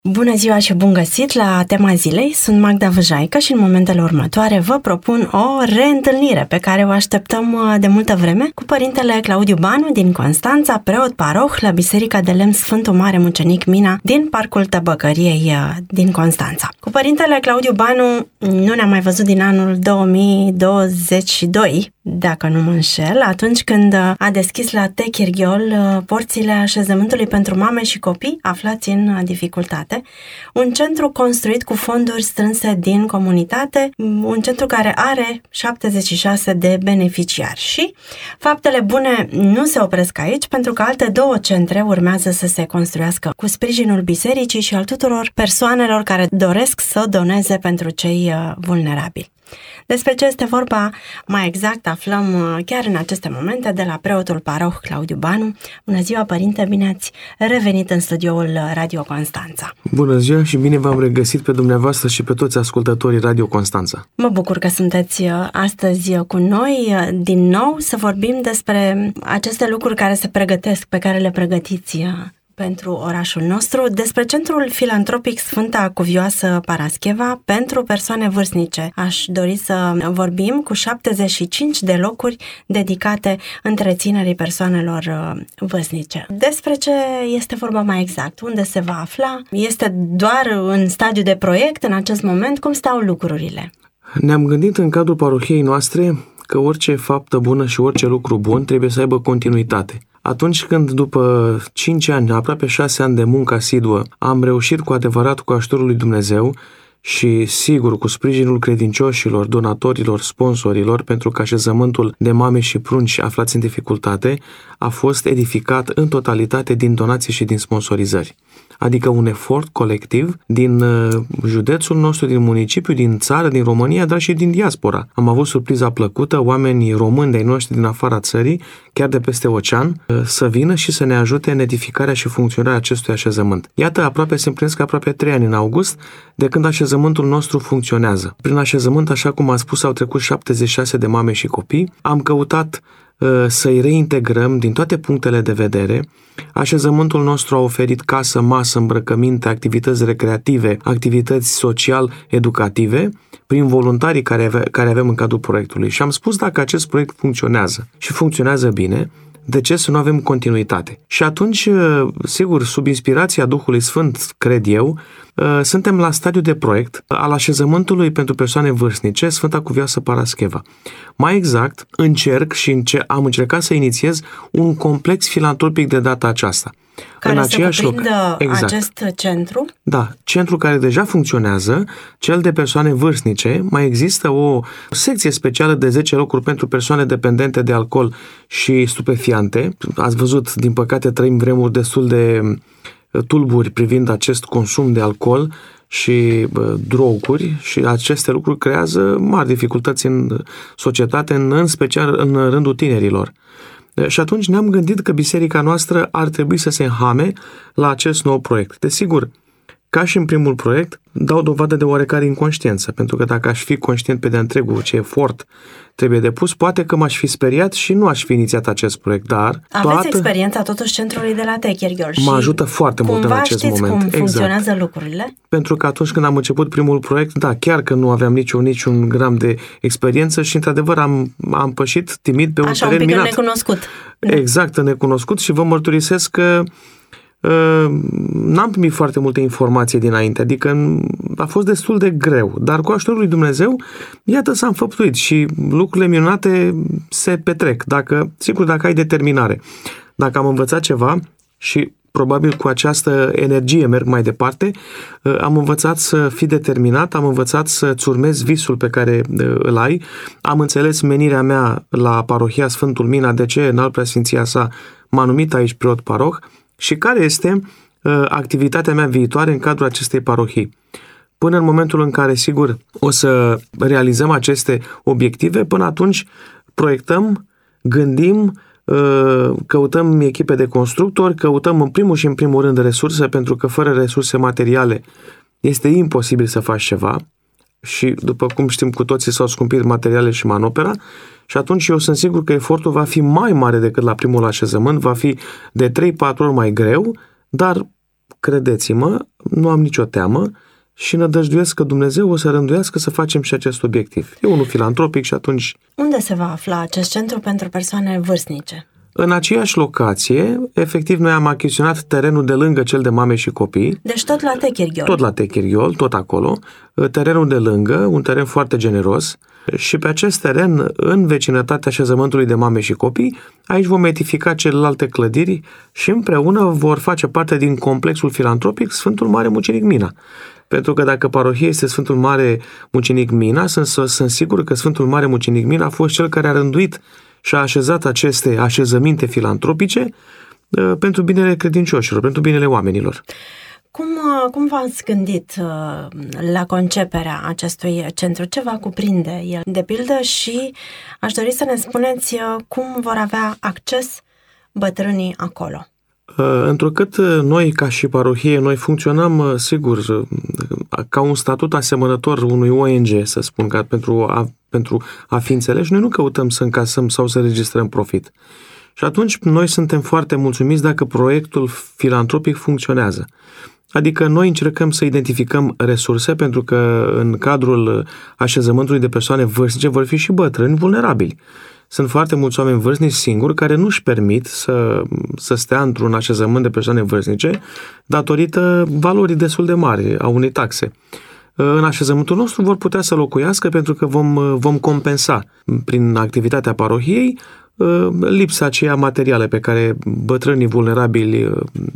Bună ziua și bun găsit la tema zilei, sunt Magda Văjaică și în momentele următoare vă propun o reîntâlnire pe care o așteptăm de multă vreme cu părintele Claudiu Banu din Constanța, preot paroh la Biserica de Lemn Sfântul Mare Mucenic Mina din Parcul Tăbăcăriei din Constanța. Cu părintele Claudiu Banu nu ne-am mai văzut din anul 2022, dacă nu mă înșel, atunci când a deschis la Techirghiol porțile așezământului pentru mame și copii aflați în dificultate, un centru construit cu fonduri strânse din comunitate, un centru care are 76 de beneficiari. Și faptele bune nu se opresc aici, pentru că alte 2 centre urmează să se construiască cu sprijinul bisericii și al tuturor persoanelor care doresc să doneze pentru cei vulnerabili. Despre ce este vorba mai exact aflăm chiar în aceste momente de la preotul paroh Claudiu Banu. Bună ziua, părinte, bine ați revenit în studioul Radio Constanța. Bună ziua și bine v-am regăsit pe dumneavoastră și pe toți ascultătorii Radio Constanța. Mă bucur că sunteți astăzi cu noi din nou să vorbim despre aceste lucruri care se pregătesc, pe care le pregătiți pentru orașul nostru, despre Centrul Filantropic Sfânta Cuvioasă Parascheva pentru persoane vârstnice. Aș dori să vorbim cu 75 de locuri dedicate întreținerii persoanelor vârstnice. Despre ce este vorba mai exact? Unde se va afla? Este doar în stadiu de proiect în acest moment? Cum stau lucrurile? Ne-am gândit în cadrul parohiei noastre că orice faptă bună și orice lucru bun trebuie să aibă continuitate. Atunci când după 5 ani, aproape 6 ani de muncă asiduă, am reușit cu adevărat cu ajutorul lui Dumnezeu și sigur cu sprijinul credincioșilor, donatorilor, sponsorilor, pentru că așezământul de mame și prunci aflați în dificultate a fost edificat în totalitate din donații și din sponsorizări. Adică un efort colectiv din județul nostru, din municipiu, din țară, din România, dar și din diaspora. Am avut surpriza plăcută, oamenii români de-ai noștri din afara țării, chiar de peste ocean, să vină și să ne ajute în edificarea și funcționarea acestui așezământ. Iată, se împlinesc aproape 3 ani în august, de când așezământul nostru funcționează. Prin așezământ, așa cum am spus, au trecut 76 de mame și copii. Am căutat să-i reintegrăm din toate punctele de vedere. Așezământul nostru a oferit casă, masă, îmbrăcăminte, activități recreative, activități social-educative, prin voluntarii care avem în cadrul proiectului. Și am spus, dacă acest proiect funcționează și funcționează bine, de ce să nu avem continuitate? Și atunci, sigur, sub inspirația Duhului Sfânt, cred eu, suntem la stadiu de proiect al așezământului pentru persoane vârstnice, Sfânta Cuvioasă Parascheva. Mai exact, am încercat să inițiez un complex filantropic de data aceasta. Care să cuprindă acest centru? Da, centru care deja funcționează, cel de persoane vârstnice. Mai există o secție specială de 10 locuri pentru persoane dependente de alcool și stupefiante. Ați văzut, din păcate, trăim vremuri destul de tulburi privind acest consum de alcool și droguri și aceste lucruri creează mari dificultăți în societate, în special în rândul tinerilor. Și atunci ne-am gândit că biserica noastră ar trebui să se înhame la acest nou proiect. Desigur, ca și în primul proiect, dau dovadă de oarecare inconștiență, pentru că dacă aș fi conștient pe de-a întregul ce efort trebuie depus, poate că m-aș fi speriat și nu aș fi inițiat acest proiect, dar aveți experiența totuși centrului de la Techirghiol și mă ajută foarte mult în acest moment. Cumva știți cum funcționează lucrurile? Pentru că atunci când am început primul proiect, da, chiar că nu aveam niciun gram de experiență și într-adevăr am pășit timid pe un teren minat. Așa, un pic necunoscut. Exact, necunoscut și vă mărturisesc că n-am primit foarte multe informații dinainte, adică a fost destul de greu, dar cu ajutorul lui Dumnezeu, iată, s-a înfăptuit și lucrurile minunate se petrec, dacă ai determinare. Dacă am învățat ceva și probabil cu această energie merg mai departe, am învățat să fii determinat, am învățat să-ți urmezi visul pe care îl ai, am înțeles menirea mea la parohia Sfântul Mina, de ce înalt preasfinția sa m-a numit aici preot paroh, și care este activitatea mea viitoare în cadrul acestei parohii. Până în momentul în care, sigur, o să realizăm aceste obiective, până atunci proiectăm, gândim, căutăm echipe de constructori, căutăm în primul rând resurse, pentru că fără resurse materiale este imposibil să faci ceva și, după cum știm cu toții, s-au scumpit materiale și manopera și atunci eu sunt sigur că efortul va fi mai mare decât la primul așezământ, va fi de 3-4 ori mai greu, dar credeți-mă, nu am nicio teamă și nădăjduiesc că Dumnezeu o să rânduiască să facem și acest obiectiv. E unul filantropic și atunci... Unde se va afla acest centru pentru persoane vârstnice? În aceeași locație, efectiv, noi am achiziționat terenul de lângă cel de mame și copii. Deci tot la Techirghiol. Tot la Techirghiol, tot acolo. Terenul de lângă, un teren foarte generos. Și pe acest teren, în vecinătatea așezământului de mame și copii, aici vom edifica celelalte clădiri și împreună vor face parte din complexul filantropic Sfântul Mare Mucenic Mina. Pentru că dacă parohia este Sfântul Mare Mucenic Mina, sunt sigur că Sfântul Mare Mucenic Mina a fost cel care a rânduit și a așezat aceste așezăminte filantropice pentru binele credincioșilor, pentru binele oamenilor. Cum v-ați gândit la conceperea acestui centru? Ce va cuprinde el, de pildă, și aș dori să ne spuneți cum vor avea acces bătrânii acolo? Întrucât noi, ca și parohie, noi funcționăm, sigur, ca un statut asemănător unui ONG, să spun, ca pentru a fi înțeleși, noi nu căutăm să încasăm sau să registrăm profit. Și atunci noi suntem foarte mulțumiți dacă proiectul filantropic funcționează. Adică noi încercăm să identificăm resurse, pentru că în cadrul așezământului de persoane vârstnice vor fi și bătrâni vulnerabili. Sunt foarte mulți oameni vârstnici singuri care nu își permit să stea într-un așezământ de persoane vârstnice datorită valorii destul de mari a unei taxe. În așezământul nostru vor putea să locuiască pentru că vom compensa prin activitatea parohiei lipsa aceea materială pe care bătrânii vulnerabili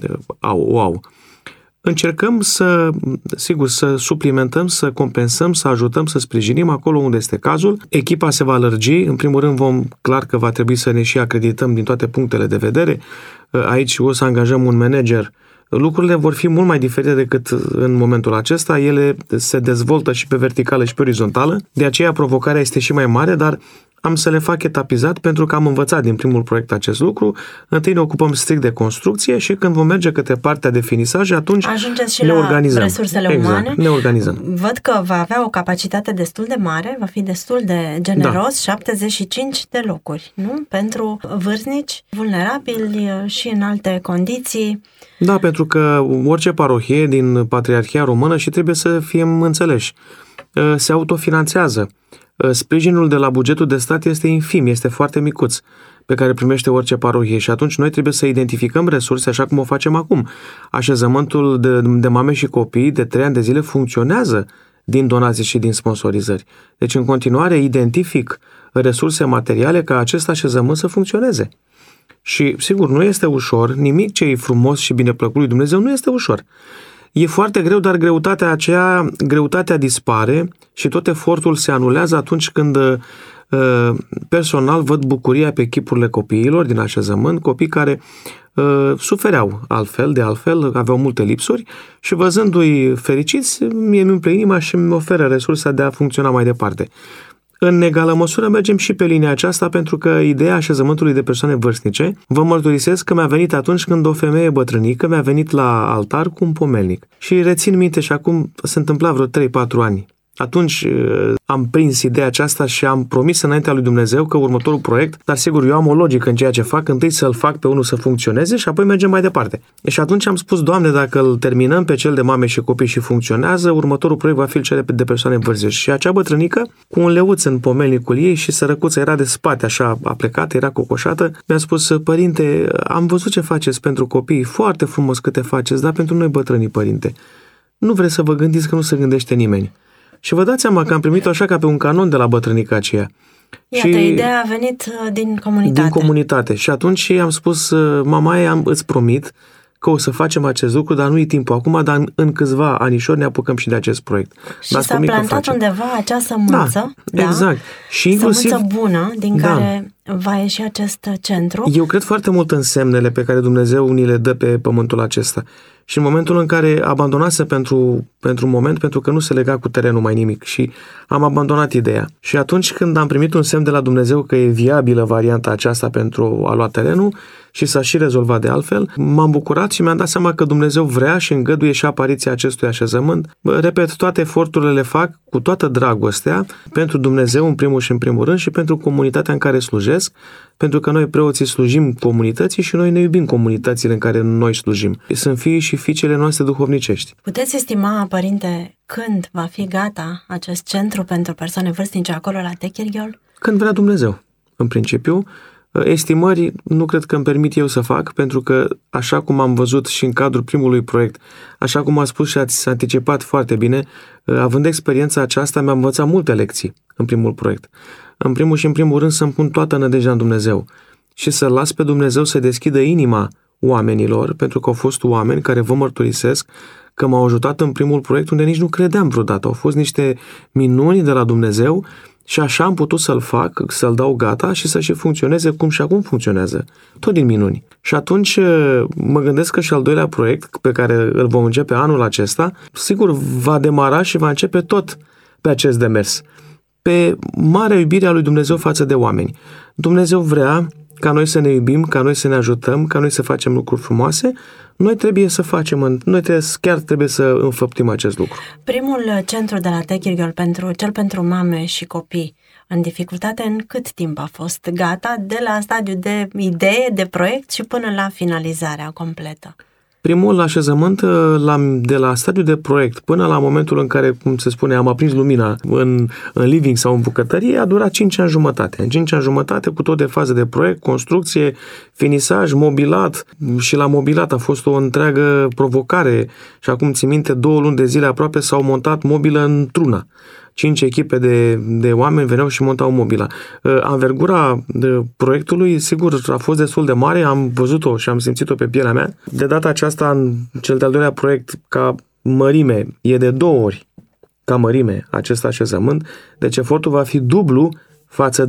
o au. Încercăm să suplimentăm, să compensăm, să ajutăm, să sprijinim acolo unde este cazul. Echipa se va lărgi. În primul rând, clar că va trebui să ne și acredităm din toate punctele de vedere. Aici o să angajăm un manager. Lucrurile vor fi mult mai diferite decât în momentul acesta. Ele se dezvoltă și pe verticală și pe orizontală. De aceea provocarea este și mai mare, dar am să le fac etapizat pentru că am învățat din primul proiect acest lucru. Întâi ne ocupăm strict de construcție și când vom merge către partea de finisaj, atunci ajungeți și ne la organizăm. Resursele umane. Ne organizăm. Văd că va avea o capacitate destul de mare, va fi destul de generos, 75 de locuri, nu? Pentru vârstnici, vulnerabili și în alte condiții. Da, pentru că orice parohie din Patriarhia Română, și trebuie să fim înțeleși, se autofinanțează. Sprijinul de la bugetul de stat este infim, este foarte micuț, pe care primește orice parohie și atunci noi trebuie să identificăm resurse așa cum o facem acum. Așezământul de mame și copii de 3 ani de zile funcționează din donații și din sponsorizări. Deci în continuare identific resurse materiale ca acest așezământ să funcționeze. Și sigur, nu este ușor, nimic ce e frumos și bineplăcut lui Dumnezeu nu este ușor. E foarte greu, dar greutatea dispare și tot efortul se anulează atunci când personal văd bucuria pe chipurile copiilor din așezământ, copii care sufereau de altfel, aveau multe lipsuri și văzându-i fericiți, mie mi umple inima și mi oferă resursa de a funcționa mai departe. În egală măsură mergem și pe linia aceasta pentru că ideea așezământului de persoane vârstnice, vă mărturisesc că mi-a venit atunci când o femeie bătrânică mi-a venit la altar cu un pomelnic. Și rețin minte și acum se întâmpla vreo 3-4 ani. Atunci am prins ideea aceasta și am promis înaintea lui Dumnezeu că următorul proiect, dar sigur eu am o logică în ceea ce fac, întâi să-l fac pe unul să funcționeze și apoi mergem mai departe. Și atunci am spus, Doamne, dacă îl terminăm pe cel de mame și copii și funcționează, următorul proiect va fi cel de persoane vârstnice. Și acea bătrânică, cu un leuț în pomelnicul ei și sărăcuța era de spate, așa a plecat, era cocoșată, mi-a spus, părinte, am văzut ce faceți pentru copii, foarte frumos câte faceți, dar pentru noi bătrânii, părinte, nu vreți să vă gândiți că nu se gândește nimeni. Și vă dați seama că am primit-o așa ca pe un canon de la bătrânica aceea. Iată, ideea a venit din comunitate. Din comunitate. Și atunci am spus, mamaie, îți promit că o să facem acest lucru, dar nu e timpul acum, dar în câțiva anișori ne apucăm și de acest proiect. Și s-a plantat undeva acea sămânță, exact. Și inclusiv sămânță bună din care va ieși acest centru. Eu cred foarte mult în semnele pe care Dumnezeu ni le dă pe pământul acesta. Și în momentul în care abandonase pentru un moment, pentru că nu se lega cu terenul mai nimic și am abandonat ideea. Și atunci când am primit un semn de la Dumnezeu că e viabilă varianta aceasta pentru a lua terenul, și s-a și rezolvat de altfel, m-am bucurat și mi-am dat seama că Dumnezeu vrea și îngăduie și apariția acestui așezământ. Repet, toate eforturile le fac cu toată dragostea pentru Dumnezeu în primul și în primul rând și pentru comunitatea în care slujesc, pentru că noi preoții slujim comunității și noi ne iubim comunitățile în care noi slujim. Sunt fiii și fiicele noastre duhovnicești. Puteți estima, părinte, când va fi gata acest centru pentru persoane vârstnice acolo la Techirghiol? Când vrea Dumnezeu, în principiu. Estimări nu cred că îmi permit eu să fac, pentru că, așa cum am văzut și în cadrul primului proiect, așa cum a spus și ați anticipat foarte bine, având experiența aceasta, mi-am învățat multe lecții în primul proiect. În primul și în primul rând să-mi pun toată nădejdea în Dumnezeu și să las pe Dumnezeu să deschidă inima oamenilor, pentru că au fost oameni care vă mărturisesc că m-au ajutat în primul proiect unde nici nu credeam vreodată. Au fost niște minuni de la Dumnezeu și așa am putut să-l fac, să-l dau gata și să și funcționeze cum și acum funcționează. Tot din minuni. Și atunci mă gândesc că și al doilea proiect, pe care îl vom începe anul acesta, sigur va demara și va începe tot pe acest demers. Pe marea iubire a lui Dumnezeu față de oameni. Dumnezeu vrea ca noi să ne iubim, ca noi să ne ajutăm, ca noi să facem lucruri frumoase. Noi trebuie să facem, chiar trebuie să înfăptim acest lucru. Primul centru de la Techirghiol, cel pentru mame și copii în dificultate, în cât timp a fost gata, de la stadiul de idee, de proiect și până la finalizarea completă? Primul așezământ, de la stadiul de proiect până la momentul în care, cum se spune, am aprins lumina în living sau în bucătărie, a durat 5 ani jumătate. În 5 ani jumătate, cu tot de fază de proiect, construcție, finisaj, mobilat, și la mobilat a fost o întreagă provocare și acum țin minte, 2 luni de zile aproape s-au montat mobilă într-una. 5 echipe de oameni veneau și montau mobila. Anvergura proiectului, sigur, a fost destul de mare, am văzut-o și am simțit-o pe pielea mea. De data aceasta, în cel de-al doilea proiect, ca mărime, e de 2 ori ca mărime acest așezământ, deci efortul va fi dublu față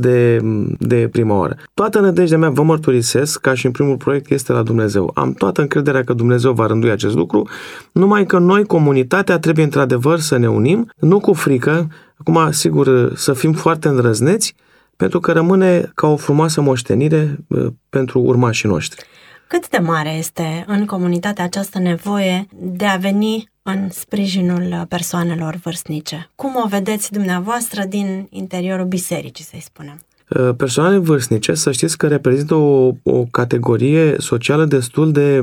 de prima oară. Toată nădejdea mea, vă mărturisesc, ca și în primul proiect, este la Dumnezeu. Am toată încrederea că Dumnezeu va rândui acest lucru, numai că noi, comunitatea, trebuie într-adevăr să ne unim, nu cu frică, acum, sigur, să fim foarte îndrăzneți, pentru că rămâne ca o frumoasă moștenire pentru urmașii noștri. Cât de mare este în comunitatea această nevoie de a veni în sprijinul persoanelor vârstnice? Cum o vedeți dumneavoastră din interiorul bisericii, să-i spunem? Persoanele vârstnice, să știți că reprezintă o categorie socială destul de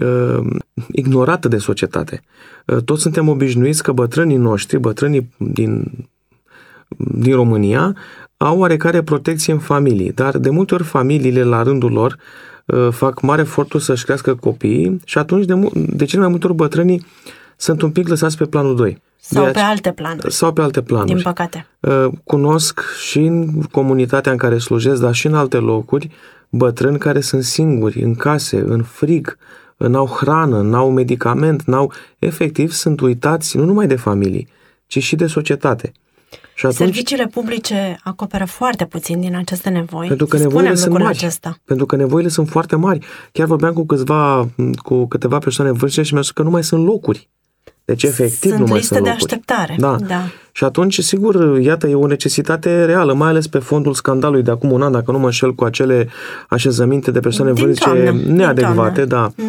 ignorată de societate. Toți suntem obișnuiți că bătrânii noștri, bătrânii din România, au oarecare protecție în familii, dar de multe ori familiile, la rândul lor, fac mare efortul să-și crească copiii și atunci de cele mai multe ori bătrânii sunt un pic lăsați pe planul 2. Sau pe alte planuri. Sau pe alte planuri. Din păcate. Cunosc și în comunitatea în care slujesc, dar și în alte locuri, bătrâni care sunt singuri, în case, în frig, n-au hrană, n-au medicament, efectiv sunt uitați nu numai de familii, ci și de societate. Și atunci, serviciile publice acoperă foarte puțin din aceste nevoi. Pentru că nevoile sunt mari. Pentru că nevoile sunt foarte mari. Chiar vorbeam cu câteva persoane vârstnice și mi-au spus că nu mai sunt locuri. Deci, efectiv, nu mai sunt locuri. Sunt liste de așteptare. Da. Și atunci, sigur, iată, e o necesitate reală, mai ales pe fondul scandalului de acum un an, dacă nu mă înșel, cu acele așezăminte de persoane vârstnice neadecvate,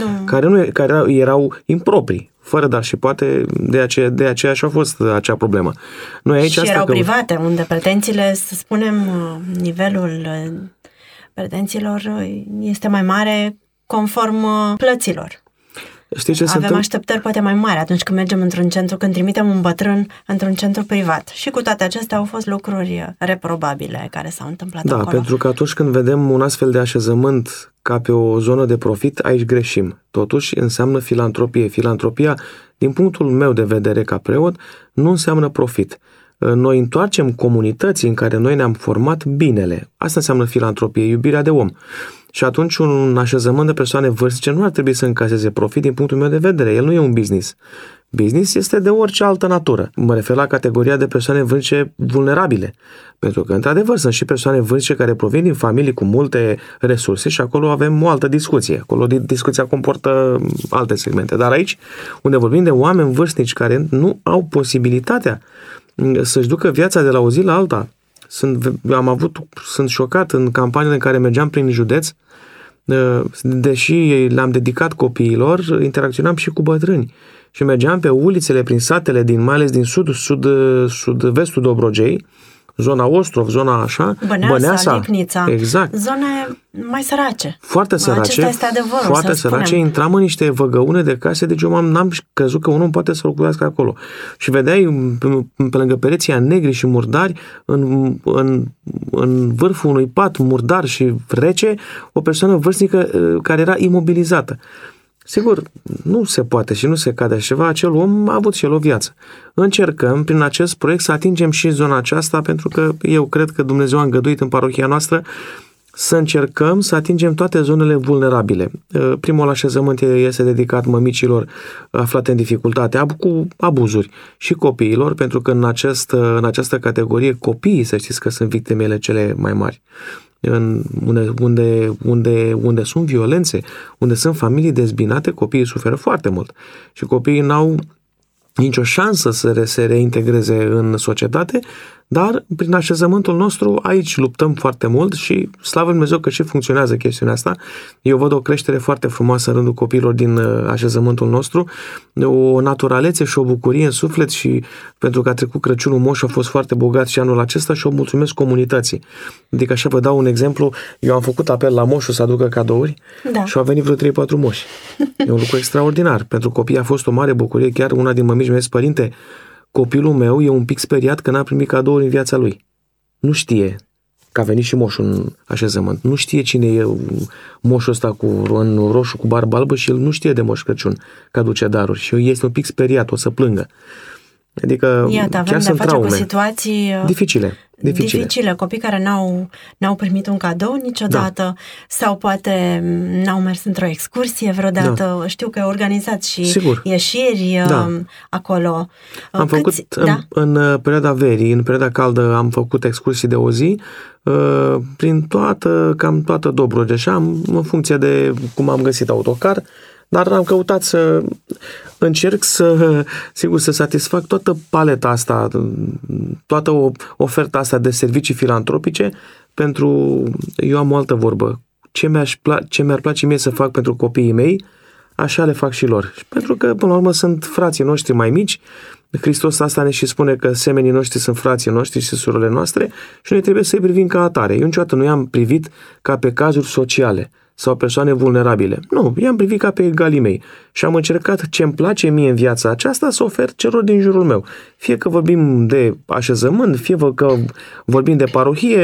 care erau improprii, fără dar și poate de aceea și a fost acea problemă. Noi aici și erau private, unde pretențiile, să spunem, nivelul pretențiilor este mai mare conform plăților. Știi ce Avem așteptări poate mai mari atunci când mergem într-un centru, când trimitem un bătrân într-un centru privat. Și cu toate acestea au fost lucruri reprobabile care s-au întâmplat acolo. Da, pentru că atunci când vedem un astfel de așezământ ca pe o zonă de profit, aici greșim. Totuși înseamnă filantropie. Filantropia, din punctul meu de vedere ca preot, nu înseamnă profit. Noi întoarcem comunității în care noi ne-am format binele. Asta înseamnă filantropie, iubirea de om. Și atunci un așezământ de persoane vârstnice nu ar trebui să încaseze profit din punctul meu de vedere. El nu e un business. Business este de orice altă natură. Mă refer la categoria de persoane vârstnice vulnerabile. Pentru că, într-adevăr, sunt și persoane vârstnice care provin din familii cu multe resurse și acolo avem o altă discuție. Acolo discuția comportă alte segmente. Dar aici, unde vorbim de oameni vârstnici care nu au posibilitatea să-și ducă viața de la o zi la alta. Sunt șocat în campaniile în care mergeam prin județ, deși le-am dedicat copiilor, interacționam și cu bătrâni. Și mergeam pe ulițele, prin satele, mai ales din sud-vestul Dobrogei, zona Ostrov, zona așa, Băneasa, Licnița, exact. Zone mai sărace. Foarte sărace. Acesta este adevărul, foarte sărace. Intram în niște văgăune de case, deci eu n-am crezut că unul poate să locuiască acolo. Și vedeai pe lângă pereții negri și murdari, în vârful unui pat murdar și rece, o persoană vârstnică care era imobilizată. Sigur, nu se poate și nu se cade așa ceva, acel om a avut și el o viață. Încercăm prin acest proiect să atingem și zona aceasta, pentru că eu cred că Dumnezeu a îngăduit în parohia noastră să încercăm să atingem toate zonele vulnerabile. Primul așezământ este dedicat mămicilor aflate în dificultate, cu abuzuri, și copiilor, pentru că în această categorie copiii, să știți că sunt victimele cele mai mari. Unde sunt violențe, unde sunt familii dezbinate, copiii suferă foarte mult și copiii n-au nicio șansă să se reintegreze în societate, dar prin așezământul nostru aici luptăm foarte mult și slavă Lui Dumnezeu că și funcționează chestiunea asta. Eu văd o creștere foarte frumoasă în rândul copiilor din așezământul nostru, o naturalețe și o bucurie în suflet, și pentru că a trecut Crăciunul, moșul a fost foarte bogat și anul acesta și o mulțumesc comunității. Adică așa vă dau un exemplu, eu am făcut apel la moșul să aducă cadouri și au venit vreo 3-4 moși. E un lucru extraordinar. Pentru copii a fost o mare bucurie, chiar una din mămici mi-a zis: părinte, copilul meu e un pic speriat că n-a primit cadouri în viața lui. Nu știe că a venit și moșul în așezământ. Nu știe cine e moșul ăsta în roșu cu barbă albă și el nu știe de Moș Crăciun că aduce daruri. Și este un pic speriat, o să plângă. Adică iată, chiar sunt traume. Cu situații dificile. Copii care n-au primit un cadou niciodată, sau poate n-au mers într-o excursie vreodată. Da. Știu că organizați și ieșiri acolo. Am făcut în perioada verii, în perioada caldă, am făcut excursii de o zi prin cam toată Dobrogea, în funcție de cum am găsit autocar. Dar am căutat să încerc să satisfac toată paleta asta, toată oferta asta de servicii filantropice, eu am o altă vorbă. Ce mi-ar place mie să fac pentru copiii mei, așa le fac și lor. Pentru că, până la urmă, sunt frații noștri mai mici. Hristos asta ne și spune că semenii noștri sunt frații noștri și surorile noastre și noi trebuie să-i privim ca atare. Eu niciodată nu i-am privit ca pe cazuri sociale sau persoane vulnerabile. Nu, i-am privit ca pe egalii mei și am încercat ce îmi place mie în viața aceasta să ofer celor din jurul meu. Fie că vorbim de așezământ, fie că vorbim de parohie,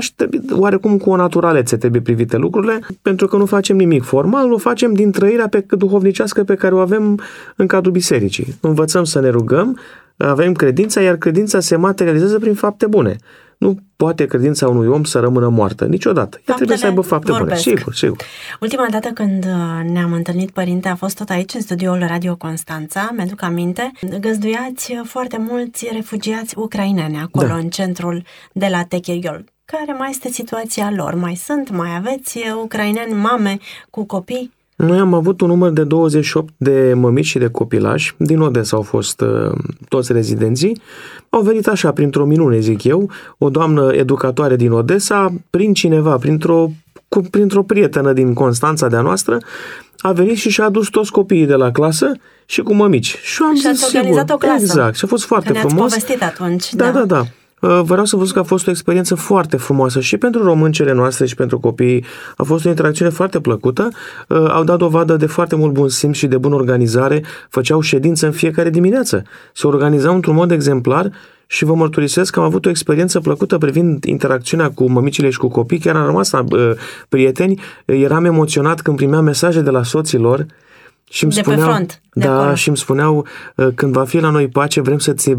oarecum cu o naturalețe trebuie privite lucrurile, pentru că nu facem nimic formal, o facem din trăirea duhovnicească pe care o avem în cadrul bisericii. Învățăm să ne rugăm, avem credința, iar credința se materializează prin fapte bune. Nu poate credința unui om să rămână moartă niciodată. Ea trebuie să aibă fapte bune. Sigur. Ultima dată când ne-am întâlnit, părinte, a fost tot aici, în studioul Radio Constanța. Mi-aduc aminte, găzduiați foarte mulți refugiați ucraineni acolo, în centrul de la Techirghiol. Care mai este situația lor? Mai aveți ucraineni, mame cu copii? Noi am avut un număr de 28 de mămici și de copilași. Din Odessa au fost toți rezidenții. Au venit așa, printr-o minune, zic eu, o doamnă educatoare din Odessa, prin cineva, printr-o prietenă din Constanța de-a noastră, a venit și și-a adus toți copiii de la clasă și cu mămici. Și ați organizat o clasă. Exact, și a fost foarte frumos. Ne-ați povestit atunci. Da. Vreau să vă spun că a fost o experiență foarte frumoasă și pentru româncele noastre și pentru copii. A fost o interacțiune foarte plăcută. Au dat dovadă de foarte mult bun simț și de bună organizare. Făceau ședință în fiecare dimineață. Se organizau într-un mod exemplar și vă mărturisesc că am avut o experiență plăcută privind interacțiunea cu mămicile și cu copii. Chiar am rămas prieteni. Eram emoționat când primeam mesaje de la soții lor și îmi spuneau, pe front, și îmi spuneau, când va fi la noi pace, vrem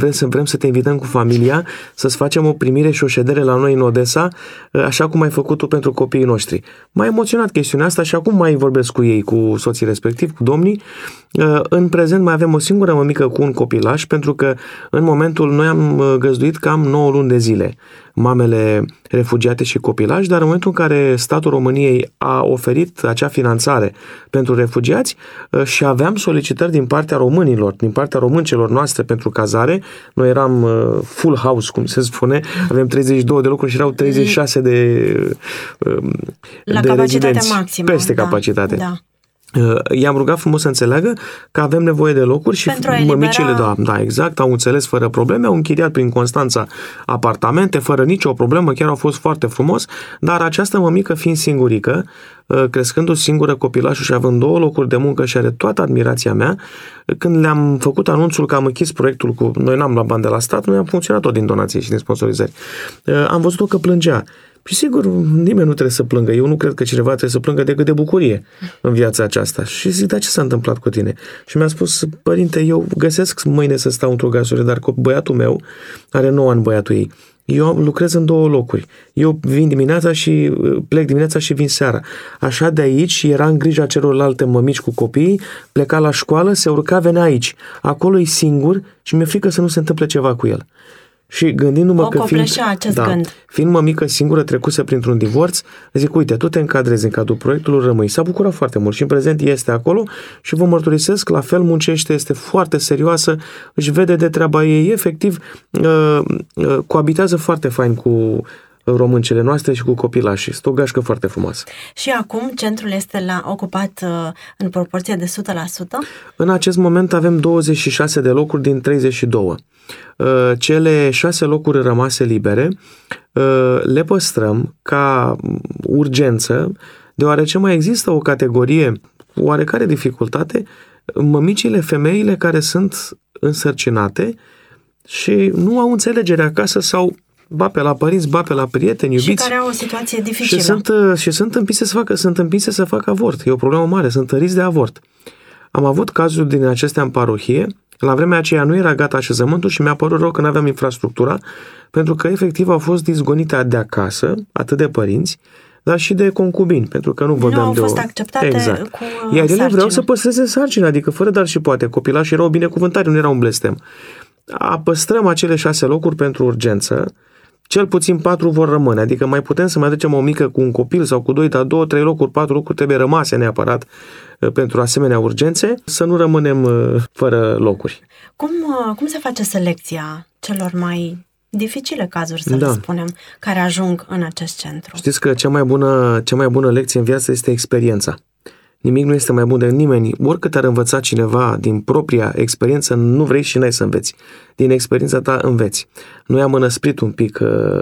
să te invităm cu familia, să-ți facem o primire și o ședere la noi în Odessa, așa cum ai făcut tu pentru copiii noștri. M-a emoționat chestiunea asta și acum mai vorbesc cu ei, cu soții respectiv, cu domnii, În prezent mai avem o singură mămică cu un copilaș, pentru că în momentul noi am găzduit cam 9 luni de zile mamele refugiate și copilași, dar în momentul în care statul României a oferit acea finanțare pentru refugiați și aveam solicitări din partea românilor, din partea româncelor noastre pentru cazare, noi eram full house, cum se spune, avem 32 de locuri și erau 36 de la de capacitate rezidenți, maximă. peste capacitate. Da. I-am rugat frumos să înțeleagă că avem nevoie de locuri și mămicile, da, exact, au înțeles fără probleme, au închiriat prin Constanța apartamente, fără nicio problemă, chiar au fost foarte frumos, dar această mămică fiind singurică, crescându-și singură copilașul și având 2 locuri de muncă și are toată admirația mea, când le-am făcut anunțul că am închis proiectul noi n-am luat bani de la stat, noi am funcționat tot din donații și din sponsorizări. Am văzut-o că plângea. Și sigur, nimeni nu trebuie să plângă. Eu nu cred că cineva trebuie să plângă decât de bucurie în viața aceasta. Și zic, dar ce s-a întâmplat cu tine? Și mi-a spus, părinte, eu găsesc mâine să stau într-o gasorie, dar băiatul meu, are 9 ani băiatul ei, eu lucrez în 2 locuri. Eu vin dimineața și plec dimineața și vin seara. Așa de aici era în grija celorlalte mămici cu copii, pleca la școală, se urca, venea aici. Acolo e singur și mi-e frică să nu se întâmple ceva cu el. Și gândindu-mă că fiind mămică singură trecuse printr-un divorț, zic, uite, tu te încadrezi în cadrul proiectului, rămâi. S-a bucurat foarte mult și în prezent este acolo și vă mărturisesc, la fel muncește, este foarte serioasă, își vede de treaba ei, efectiv coabitează foarte fain cu româncele noastre și cu copilașii. Este o gașcă foarte frumoasă. Și acum centrul este ocupat în proporție de 100%? În acest moment avem 26 de locuri din 32. Cele 6 locuri rămase libere le păstrăm ca urgență, deoarece mai există o categorie cu oarecare dificultate, mămicile, femeile care sunt însărcinate și nu au înțelegere acasă sau ba pe la părinți, ba pe la prieteni, iubiți. Și care au o situație dificilă. Și sunt împinse să facă avort. E o problemă mare, sunt în risc de avort. Am avut cazuri din acestea în parohie. La vremea aceea nu era gata așezământul și mi-a părut rău că nu aveam infrastructura, pentru că efectiv au fost izgonite de acasă, atât de părinți, dar și de concubini, pentru că nu vorbeam de au fost acceptate exact. Cu Iar ele sarcină. vreau să păstreze sarcina, adică fără dar și poate. Copilașii erau binecuvântari, nu era un blestem. Păstrăm acele 6 locuri pentru urgență, cel puțin 4 vor rămâne, adică mai putem să mai aducem o mică cu un copil sau cu 2, dar 2, 3 locuri, 4 locuri trebuie rămase neapărat pentru asemenea urgențe, să nu rămânem fără locuri. Cum se face selecția celor mai dificile cazuri, să le spunem, care ajung în acest centru? Știți că cea mai bună lecție în viață este experiența. Nimic nu este mai bun de nimeni. Oricât ar învăța cineva din propria experiență, nu vrei și n-ai să înveți. Din experiența ta înveți. Noi am înăsprit un pic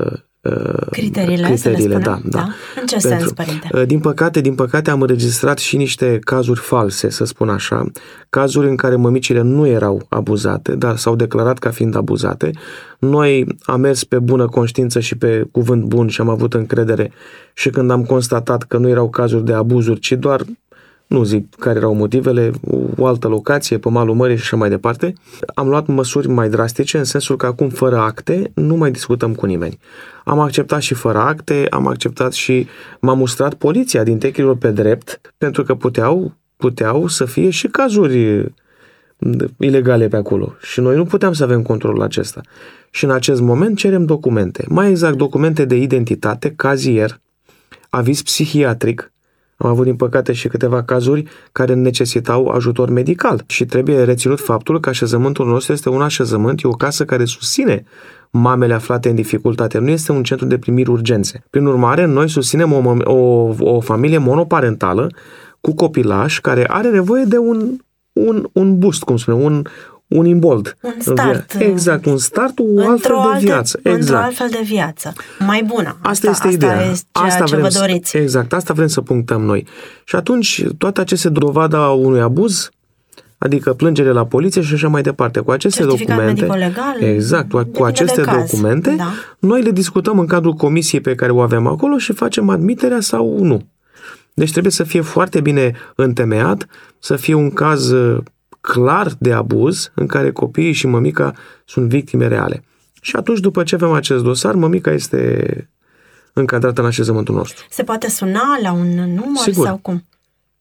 criteriile, da. În ce sens, părinte? Din păcate am înregistrat și niște cazuri false, să spun așa, cazuri în care mămicile nu erau abuzate, dar s-au declarat ca fiind abuzate. Noi am mers pe bună conștiință și pe cuvânt bun și am avut încredere și când am constatat că nu erau cazuri de abuzuri, ci doar, nu zic care erau motivele, o altă locație, pe malul mării și așa mai departe, am luat măsuri mai drastice, în sensul că acum fără acte nu mai discutăm cu nimeni. Am acceptat și fără acte, am acceptat și m-a mustrat poliția din techilor pe drept, pentru că puteau să fie și cazuri ilegale pe acolo. Și noi nu puteam să avem controlul acesta. Și în acest moment cerem documente. Mai exact, documente de identitate, cazier, aviz psihiatric. Am avut, din păcate, și câteva cazuri care necesitau ajutor medical și trebuie reținut faptul că așezământul nostru este un așezământ, e o casă care susține mamele aflate în dificultate, nu este un centru de primiri urgențe. Prin urmare, noi susținem o familie monoparentală cu copilaș care are nevoie de un boost, cum spunem, un imbold. Un start. Exact, un start, altfel de viață. Într-o altfel de viață. Mai bună. Asta este ideea. Asta ce vă doriți. Exact, asta vrem să punctăm noi. Și atunci, toate aceste dovadă a unui abuz, adică plângere la poliție și așa mai departe. Cu aceste documente, exact, cu aceste documente, noi le discutăm în cadrul comisiei pe care o avem acolo și facem admiterea sau nu. Deci trebuie să fie foarte bine întemeiat, să fie un caz clar de abuz în care copiii și mămica sunt victime reale. Și atunci, după ce avem acest dosar, mămica este încadrată în așezământul nostru. Se poate suna la un număr sau cum?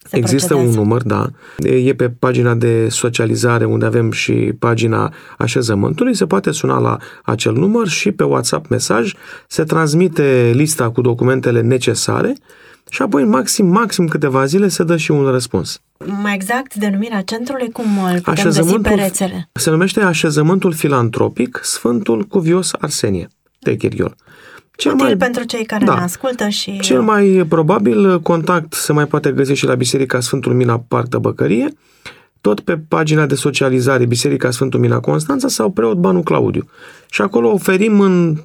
Există un număr, da. E pe pagina de socializare unde avem și pagina așezământului. Se poate suna la acel număr și pe WhatsApp mesaj se transmite lista cu documentele necesare și apoi în maxim câteva zile se dă și un răspuns. Mai exact, denumirea centrului, cum îl putem găsi pe rețele? Se numește Așezământul Filantropic Sfântul Cuvios Arsenie, Techirghiol. Pentru cei care ne ascultă și... Cel mai probabil contact se mai poate găsi și la Biserica Sfântul Mina Parc Tăbăcărie, tot pe pagina de socializare Biserica Sfântul Mina Constanța sau Preot Banu Claudiu. Și acolo oferim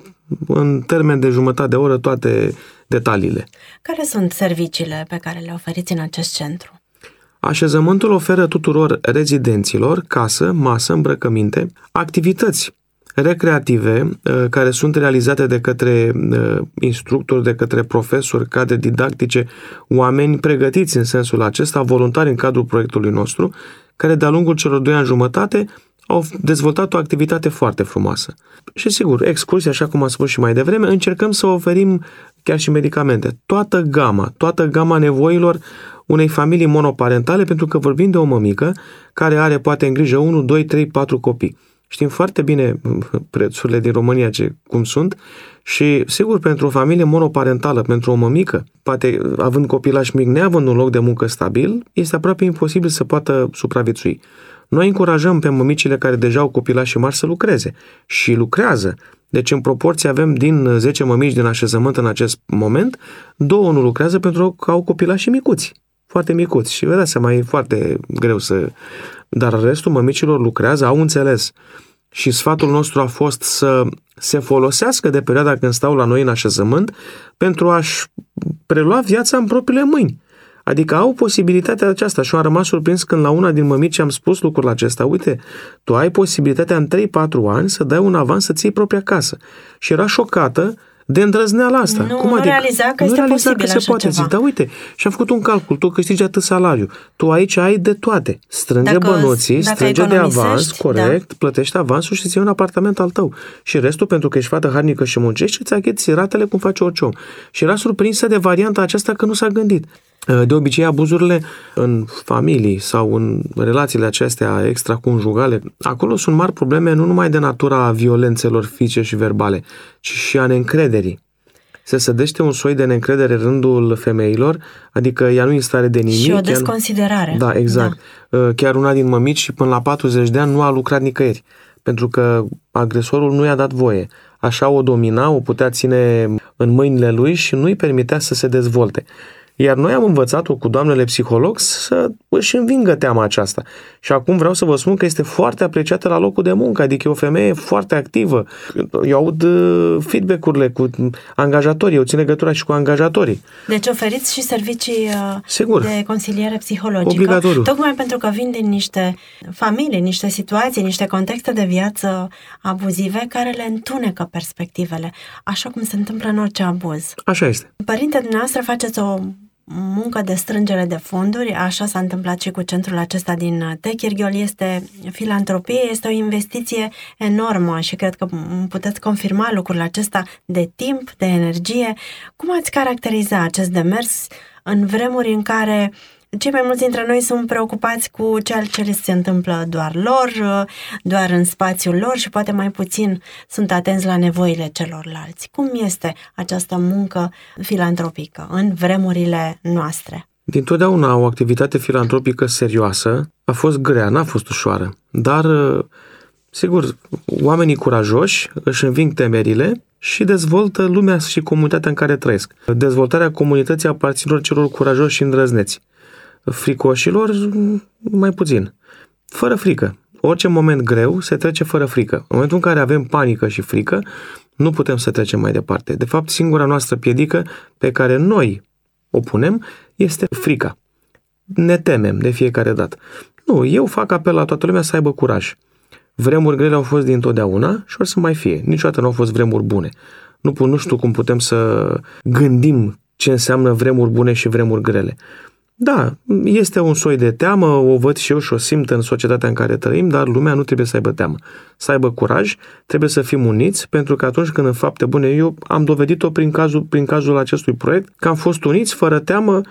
în termen de jumătate de oră toate detaliile. Care sunt serviciile pe care le oferiți în acest centru? Așezământul oferă tuturor rezidenților casă, masă, îmbrăcăminte, activități recreative care sunt realizate de către instructori, de către profesori, cadre didactice, oameni pregătiți în sensul acesta, voluntari în cadrul proiectului nostru, care de-a lungul celor 2 ani jumătate au dezvoltat o activitate foarte frumoasă. Și sigur, excursii, așa cum am spus și mai devreme, încercăm să oferim chiar și medicamente. Toată gama nevoilor unei familii monoparentale, pentru că vorbim de o mămică care are poate în grijă 1, 2, 3, 4 copii. Știm foarte bine prețurile din România cum sunt și, sigur, pentru o familie monoparentală, pentru o mămică, poate având copilaș mic, neavând un loc de muncă stabil, este aproape imposibil să poată supraviețui. Noi încurajăm pe mămicile care deja au copilași mari să lucreze și lucrează. Deci, în proporție, avem din 10 mămici din așezământ în acest moment, 2 nu lucrează pentru că au copilași micuți, foarte micuți. Și vă dați seama, e foarte greu să... Dar restul mămicilor lucrează, au înțeles. Și sfatul nostru a fost să se folosească de perioada când stau la noi în așezământ pentru a-și prelua viața în propriile mâini. Adică au posibilitatea aceasta și am rămas surprins când la una din mămici am spus lucrul acesta. Uite, tu ai posibilitatea în 3-4 ani să dai un avans să-ți iei propria casă. Și era șocată de îndrăzneala asta. Nu realiza că este posibil așa poate. Zic, dar uite, și-am făcut un calcul, tu câștigi atât salariu, tu aici ai de toate. Strânge bănuții, strânge de avans, corect, plătești avansul și îți iei un apartament al tău. Și restul, pentru că ești fată harnică și muncești, îți achiți ratele cum face orice om. Și era surprinsă de varianta aceasta că nu s-a gândit. De obicei, abuzurile în familii sau în relațiile acestea extraconjugale, acolo sunt mari probleme nu numai de natura violențelor fizice și verbale, ci și a neîncrederii. Se sădește un soi de neîncredere în rândul femeilor, adică ea nu e în stare de nimic. Și o desconsiderare. Da, exact. Da. Chiar una din mămici și până la 40 de ani nu a lucrat nicăieri, pentru că agresorul nu i-a dat voie. Așa o domina, o putea ține în mâinile lui și nu îi permitea să se dezvolte. Iar noi am învățat-o cu doamnele psiholog să își învingă teama aceasta. Și acum vreau să vă spun că este foarte apreciată la locul de muncă, adică e o femeie foarte activă. Eu aud feedback-urile cu angajatorii, eu țin legătura și cu angajatorii. Deci oferiți și servicii Sigur. De consiliere psihologică. Obligatoriu. Tocmai pentru că vin din niște familii, niște situații, niște contexte de viață abuzive care le întunecă perspectivele, așa cum se întâmplă în orice abuz. Așa este. Părinte, dumneavoastră faceți o muncă de strângere de fonduri, așa s-a întâmplat și cu centrul acesta din Techirghiol, este filantropie, este o investiție enormă și cred că puteți confirma lucrul acesta de timp, de energie. Cum ați caracteriza acest demers în vremuri în care cei mai mulți dintre noi sunt preocupați cu ceea ce le se întâmplă doar lor, doar în spațiul lor și poate mai puțin sunt atenți la nevoile celorlalți? Cum este această muncă filantropică în vremurile noastre? Dintotdeauna o activitate filantropică serioasă a fost grea, n-a fost ușoară, dar sigur, oamenii curajoși își înving temerile și dezvoltă lumea și comunitatea în care trăiesc. Dezvoltarea comunității aparține celor curajoși și îndrăzneți. Fricoșilor, mai puțin. Fără frică. Orice moment greu se trece fără frică. În momentul în care avem panică și frică, nu putem să trecem mai departe. De fapt, singura noastră piedică pe care noi o punem este frica. Ne temem de fiecare dată. Nu, eu fac apel la toată lumea să aibă curaj. Vremuri grele au fost dintotdeauna și or să mai fie. Niciodată nu au fost vremuri bune. Nu știu cum putem să gândim ce înseamnă vremuri bune și vremuri grele. Da, este un soi de teamă, o văd și eu și o simt în societatea în care trăim, dar lumea nu trebuie să aibă teamă. Să aibă curaj, trebuie să fim uniți, pentru că atunci când în fapte bune, eu am dovedit-o prin cazul acestui proiect, că am fost uniți, fără teamă,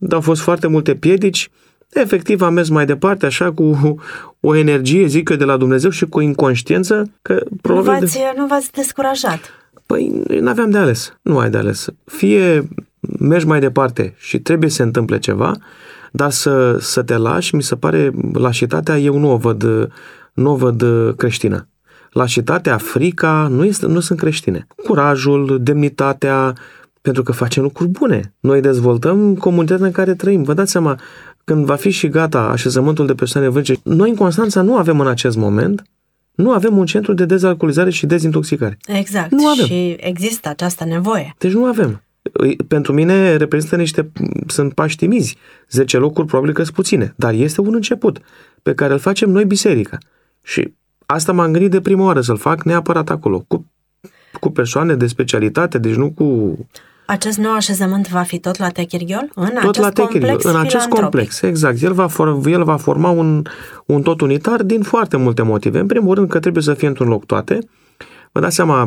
dar au fost foarte multe piedici. Efectiv am mers mai departe așa cu o energie, zic eu, de la Dumnezeu și cu o inconștiență că probabil... Nu v-ați descurajat. Păi n-aveam de ales, nu ai de ales. Fie mergi mai departe și trebuie să se întâmple ceva, dar să te lași, mi se pare, lașitatea eu nu o văd creștină. Lașitatea, frica nu sunt creștine. Curajul, demnitatea, pentru că facem lucruri bune. Noi dezvoltăm comunitatea în care trăim. Vă dați seama, când va fi și gata așezământul de persoane vârstnice, noi în Constanța nu avem în acest moment, nu avem un centru de dezalcoolizare și dezintoxicare. Exact. Nu avem. Și există această nevoie. Deci nu avem. Pentru mine reprezintă sunt pași timizi. 10 locuri probabil că sunt puține, dar este un început pe care îl facem noi biserica. Și asta m-am gândit de prima oară să-l fac neapărat acolo, cu persoane de specialitate, deci nu cu... Acest nou așezământ va fi tot la Techirghiol? În acest complex, exact. El va forma un tot unitar din foarte multe motive. În primul rând că trebuie să fie într-un loc toate. Vă dați seama,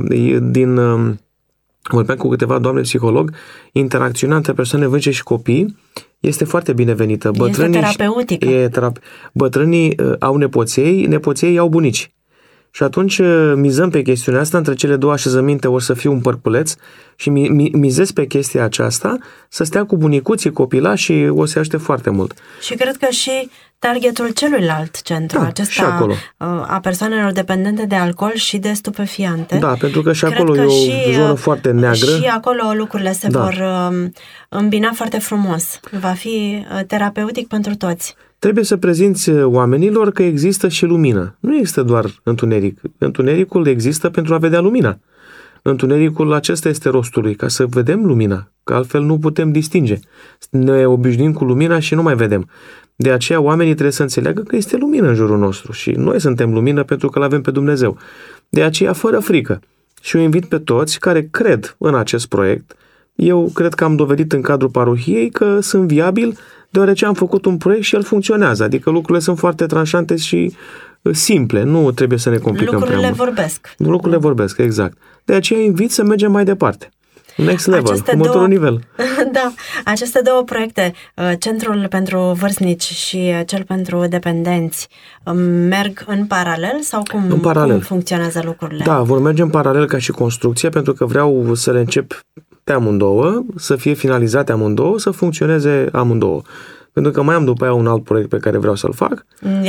vorbeam cu câteva doamne psiholog, interacțiunea între persoane vârstnice și copii este foarte binevenită. Este terapeutică. Bătrânii au nepoței au bunici. Și atunci mizăm pe chestiunea asta, între cele două așezăminte o să fie un părculeț și mizez pe chestia aceasta, să stea cu bunicuții, copilași și o să aștept foarte mult. Și cred că și targetul celuilalt centru, acesta a persoanelor dependente de alcool și de stupefiante. Da, pentru că și acolo e o zonă foarte neagră. Și acolo lucrurile se vor îmbina foarte frumos. Va fi terapeutic pentru toți. Trebuie să prezinți oamenilor că există și lumină. Nu există doar întuneric. Întunericul există pentru a vedea lumina. Întunericul acesta este rostul lui, ca să vedem lumina, că altfel nu putem distinge. Ne obișnuim cu lumina și nu mai vedem. De aceea oamenii trebuie să înțeleagă că este lumină în jurul nostru și noi suntem lumină pentru că l-avem pe Dumnezeu. De aceea fără frică. Și eu invit pe toți care cred în acest proiect. Eu cred că am dovedit în cadrul parohiei că sunt viabil, deoarece am făcut un proiect și el funcționează. Adică lucrurile sunt foarte tranșante și simple. Nu trebuie să ne complicăm prea mult. Lucrurile vorbesc, exact. De aceea invit să mergem mai departe. Next level, următorul nivel. Da, aceste două proiecte, Centrul pentru vârstnici și cel pentru dependenți, merg în paralel sau cum funcționează lucrurile? Da, vor merge în paralel ca și construcție, pentru că vreau să le încep pe amândouă, să fie finalizate amândouă, să funcționeze amândouă. Pentru că mai am după aia un alt proiect pe care vreau să-l fac.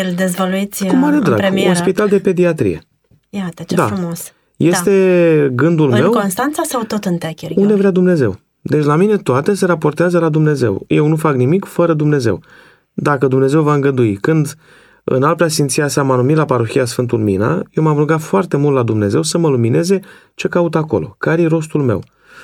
Îl cu mare drag, un spital de pediatrie. Iată, ce frumos. Este gândul meu. În Constanța sau tot în Techirghiol? Unde vrea Dumnezeu. Deci la mine toate se raportează la Dumnezeu. Eu nu fac nimic fără Dumnezeu. Dacă Dumnezeu va îngădui. Când în Al Preasfinția sa m-a numit la parohia Sfântul Mina, eu m-am rugat foarte mult la Dumnezeu să mă lumineze ce caut acolo, care e rostul meu.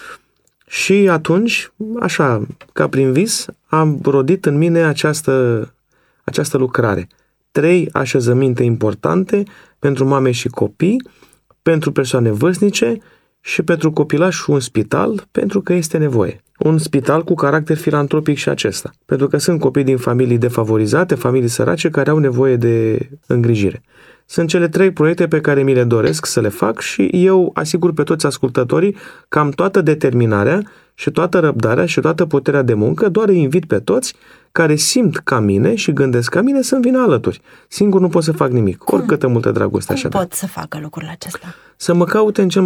Și atunci, așa, ca prin vis, am rodit în mine această lucrare. 3 așezăminte importante pentru mame și copii, pentru persoane vârstnice și pentru copilași un spital, pentru că este nevoie. Un spital cu caracter filantropic și acesta. Pentru că sunt copii din familii defavorizate, familii sărace, care au nevoie de îngrijire. Sunt cele 3 proiecte pe care mi le doresc să le fac și eu asigur pe toți ascultătorii că am toată determinarea și toată răbdarea și toată puterea de muncă, doar îi invit pe toți care simt ca mine și gândesc ca mine să-mi vină alături. Singur nu pot să fac nimic, oricâtă multă dragoste așa. Cum pot să facă lucrurile acestea? Să mă caute în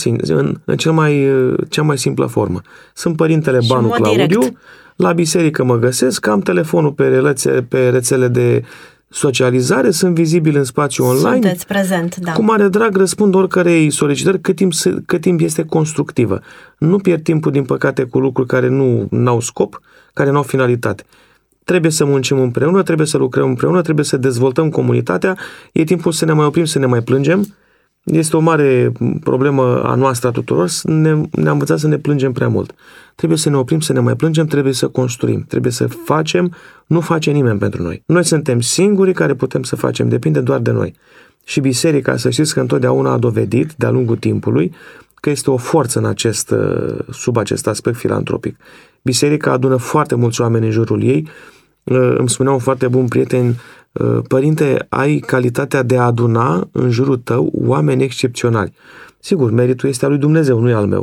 cea mai simplă formă. Sunt părintele Banu Claudiu, la biserică mă găsesc, am telefonul pe rețele de socializare, sunt vizibil în spațiu online. Sunteți prezent, da. Cu mare drag răspund oricărei solicitări cât timp este constructivă. Nu pierd timpul, din păcate, cu lucruri care nu au scop, care nu au finalitate. Trebuie să muncim împreună, trebuie să lucrăm împreună, trebuie să dezvoltăm comunitatea. E timpul să ne mai oprim, să ne mai plângem. Este o mare problemă a noastră a tuturor, ne-am învățat să ne plângem prea mult. Trebuie să ne oprim, să ne mai plângem, trebuie să construim, trebuie să facem, nu face nimeni pentru noi. Noi suntem singurii care putem să facem, depinde doar de noi. Și biserica, să știți că întotdeauna a dovedit, de-a lungul timpului, că este o forță sub acest aspect filantropic. Biserica adună foarte mulți oameni în jurul ei. Îmi spunea un foarte bun prieten: părinte, ai calitatea de a aduna în jurul tău oameni excepționali. Sigur, meritul este al lui Dumnezeu, nu e al meu.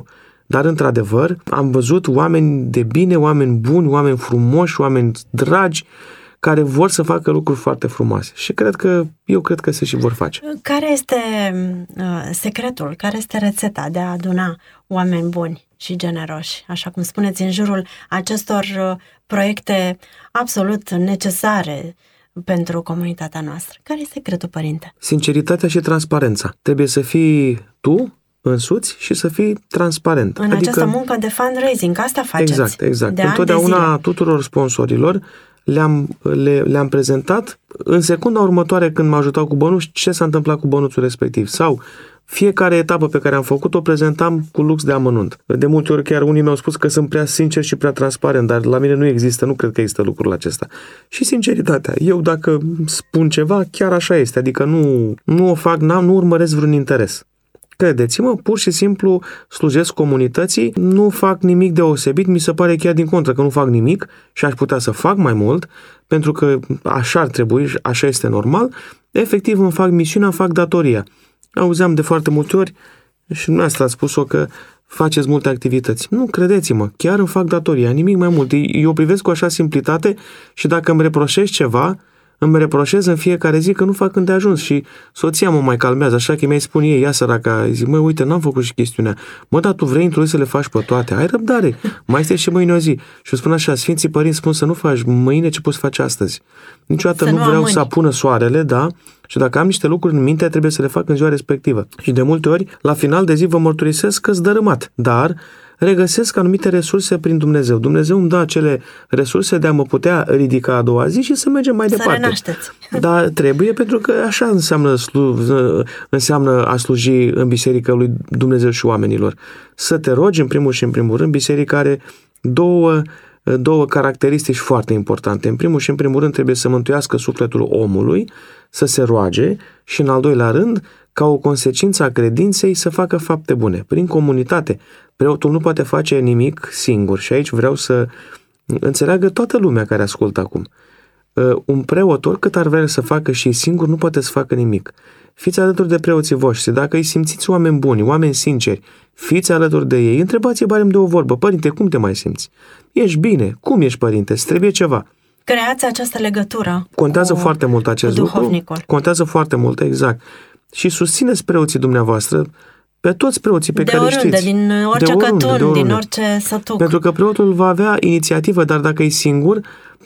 Dar, într-adevăr, am văzut oameni de bine, oameni buni, oameni frumoși, oameni dragi, care vor să facă lucruri foarte frumoase. Și eu cred că se și vor face. Care este secretul, care este rețeta de a aduna oameni buni și generoși, așa cum spuneți, în jurul acestor proiecte absolut necesare pentru comunitatea noastră? Care este secretul, părinte? Sinceritatea și transparența. Trebuie să fii tu însuți și să fii transparent. În această muncă de fundraising, asta faceți. Exact. Întotdeauna tuturor sponsorilor le-am prezentat în secunda următoare când mă ajutau cu bănuți ce s-a întâmplat cu bănuțul respectiv. Sau fiecare etapă pe care am făcut-o prezentam cu lux de amănunt. De multe ori chiar unii mi-au spus că sunt prea sincer și prea transparent, dar la mine nu cred că există lucrul acesta. Și sinceritatea. Eu dacă spun ceva, chiar așa este. Adică nu o fac, nu urmăresc vreun interes. Credeți-mă, pur și simplu slujesc comunității, nu fac nimic deosebit, mi se pare chiar din contră că nu fac nimic și aș putea să fac mai mult, pentru că așa ar trebui, așa este normal. Efectiv îmi fac misiunea, fac datoria. Auzeam de foarte multe ori și dumneavoastră ați spus-o că faceți multe activități. Nu, credeți-mă, chiar îmi fac datoria, nimic mai mult. Eu privesc cu așa simplitate și dacă îmi reproșez ceva, îmi reproșez în fiecare zi că nu fac îndeajuns și soția mă mai calmează, așa că mi-ai spune ei, ia săraca, zic, măi, uite, n-am făcut și chestiunea. Mă, dar tu vrei într-o zi să le faci pe toate, ai răbdare, mai este și mâine o zi. Și eu spun așa, Sfinții Părinți spun să nu faci mâine ce poți face astăzi. Niciodată nu vreau să apună soarele, da? Și dacă am niște lucruri în minte, trebuie să le fac în ziua respectivă. Și de multe ori, la final de zi vă mărturisesc că-s dărâmat, dar regăsesc anumite resurse prin Dumnezeu. Dumnezeu îmi dă acele resurse de a mă putea ridica a doua zi și să mergem mai departe. Să renașteți. Dar trebuie, pentru că așa înseamnă a sluji în biserica lui Dumnezeu și oamenilor. Să te rogi, în primul și în primul rând, biserica are două caracteristici foarte importante. În primul și în primul rând trebuie să mântuiască sufletul omului, să se roage și în al doilea rând, ca o consecință a credinței, să facă fapte bune. Prin comunitate, preotul nu poate face nimic singur și aici vreau să înțeleagă toată lumea care ascultă acum. Un preot, oricât ar vrea să facă și singur, nu poate să facă nimic. Fiți alături de preoții voștri. Dacă îi simțiți oameni buni, oameni sinceri, fiți alături de ei. Întrebați-i barem de o vorbă. Părinte, cum te mai simți? Ești bine? Cum ești, părinte? Îți trebuie ceva? Creați această legătură. Contează foarte mult acest lucru. Contează foarte mult, exact. Și susțineți preoții dumneavoastră, pe toți preoții pe care știți. Din orice cătun, din orice sătuc. Pentru că preotul va avea inițiativă, dar dacă e singur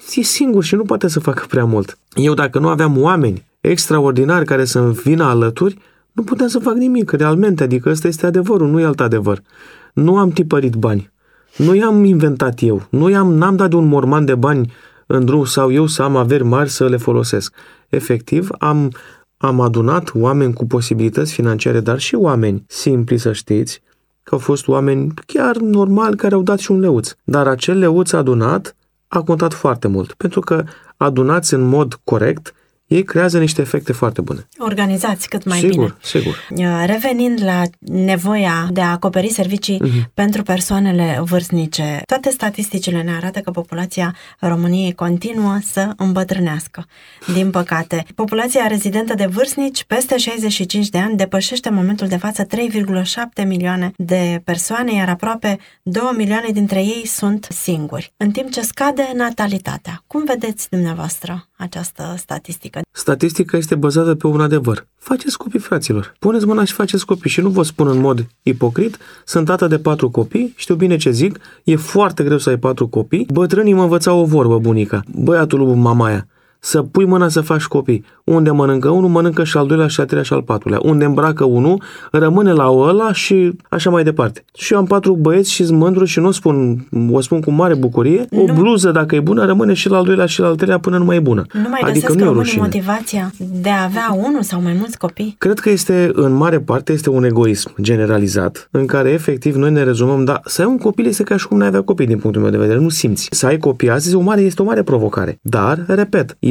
și nu poate să facă prea mult. Eu, dacă nu aveam oameni extraordinari care să-mi vină alături, nu puteam să fac nimic, realmente, adică ăsta este adevărul, nu e alt adevăr. Nu am tipărit bani, nu i-am inventat eu, n-am dat de un morman de bani în drum sau eu să am averi mari să le folosesc. Efectiv, am adunat oameni cu posibilități financiare, dar și oameni simpli, să știți, că au fost oameni chiar normali care au dat și un leuț. Dar acel leuț adunat a contat foarte mult, pentru că adunați în mod corect, ei creează niște efecte foarte bune. Organizați cât mai bine. Sigur. Revenind la nevoia de a acoperi servicii pentru persoanele vârstnice, toate statisticile ne arată că populația României continuă să îmbătrânească. Din păcate, populația rezidentă de vârstnici peste 65 de ani depășește în momentul de față 3,7 milioane de persoane, iar aproape 2 milioane dintre ei sunt singuri, în timp ce scade natalitatea. Cum vedeți dumneavoastră această statistică? Statistica este bazată pe un adevăr. Faceți copii, fraților. Puneți mâna și faceți copii. Și nu vă spun în mod ipocrit, sunt tată de 4 copii, știu bine ce zic, e foarte greu să ai 4 copii. Bătrânii mă învățau o vorbă, bunica, băiatul lui mamaia, să pui mâna să faci copii. Unde mănâncă unul, mănâncă și al doilea, și al treilea, și al patrulea. Unde îmbracă unul, rămâne la ăla și așa mai departe. Și eu am 4 băieți și sunt mândru și o spun cu mare bucurie. O bluză, dacă e bună, rămâne și la al doilea și la al treilea până nu mai e bună. Nu mai găsesc românii motivația de a avea unul sau mai mulți copii? Cred că în mare parte, este un egoism generalizat, în care efectiv noi ne rezumăm, dar să ai un copil este ca și cum n-ai avea copii din punctul meu de vedere, nu simți. Să ai copii astăzi este o mare provocare. Dar, repet,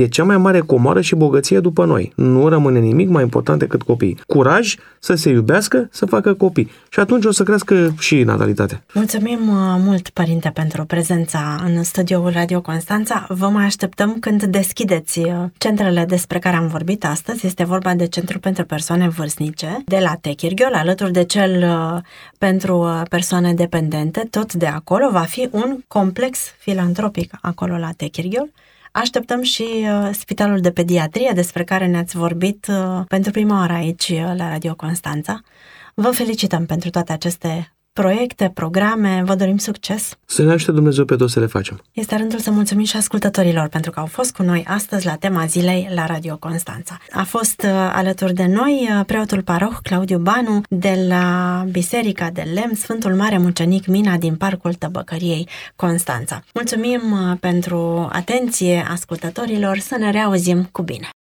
E cea mai mare comoară și bogăție după noi. Nu rămâne nimic mai important decât copiii. Curaj să se iubească, să facă copii. Și atunci o să crească și natalitatea. Mulțumim mult, părinte, pentru prezența în studioul Radio Constanța. Vă mai așteptăm când deschideți centrele despre care am vorbit astăzi. Este vorba de Centrul pentru Persoane Vârstnice de la Techirghiol, alături de cel pentru persoane dependente. Tot de acolo va fi un complex filantropic acolo la Techirghiol. Așteptăm și Spitalul de Pediatrie despre care ne-ați vorbit pentru prima oară aici la Radio Constanța. Vă felicităm pentru toate aceste proiecte, programe, vă dorim succes! Să ne ajute Dumnezeu pe toți să le facem! Este rândul să mulțumim și ascultătorilor pentru că au fost cu noi astăzi la tema zilei la Radio Constanța. A fost alături de noi preotul paroh Claudiu Banu de la Biserica de Lemn Sfântul Mare Mucenic Mina din Parcul Tăbăcăriei Constanța. Mulțumim pentru atenție ascultătorilor, să ne reauzim cu bine!